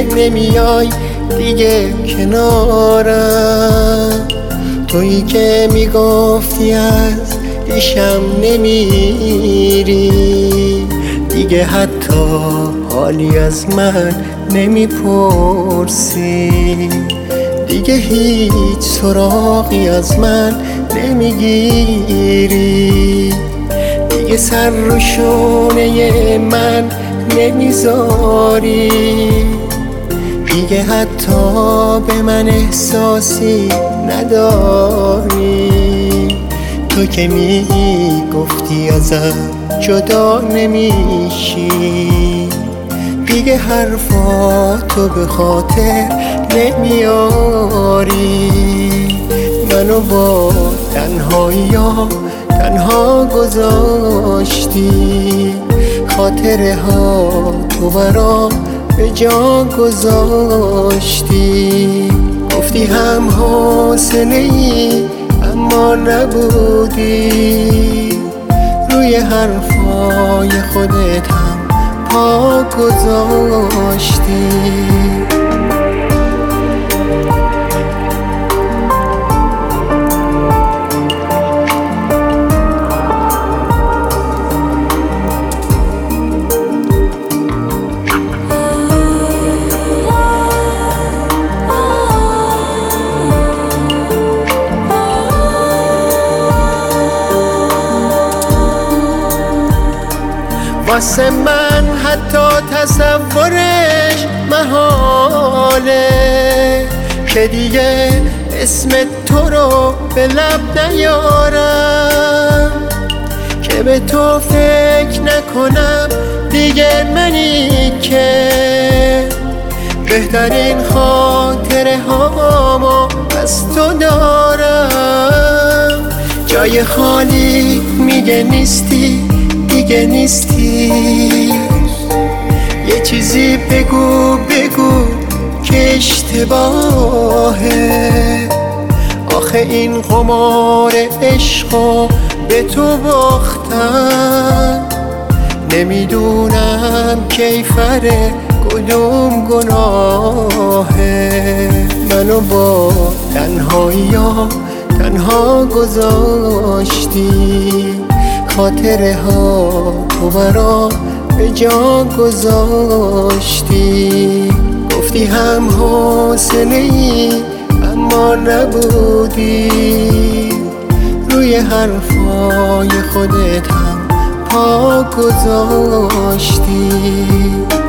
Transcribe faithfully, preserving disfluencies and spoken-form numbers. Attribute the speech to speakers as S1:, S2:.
S1: که نمیای دیگه کنارم، تویی که میگفتی از پیشم نمیری، دیگه حتی حالی از من نمیپرسی، دیگه هیچ سراغی از من نمیگیری، دیگه سر رو شونه من نمیذاری، دیگه حتی به من احساسی نداری. تو که میگفتی ازم جدا نمیشی، دیگه حرفاتو به خاطر نمیاری، منو با تنهایی ها تنها گذاشتی، خاطره ها تو برام به جا گذاشتی، گفتی هم حوصله ای اما نبودی، روی حرفای خودت هم پا گذاشتی. واسه من حتی تصورش محاله که دیگه اسم تو رو به لب نیارم، که به تو فکر نکنم دیگه منی که بهترین خاطره هامو از تو دارم، جای خالی میگه نیستی دیگه نیستی، یه چیزی بگو بگو که اشتباهه، آخه این قمار عشقو به تو باختم، نمیدونم کیفره کدوم گناهه، منو با تنهایی ها تنها گذاشتی، خاطره ها تو برام به جا گذاشتی، گفتی هم حوصله ای اما نبودی، روی حرفای خودت هم پا گذاشتی.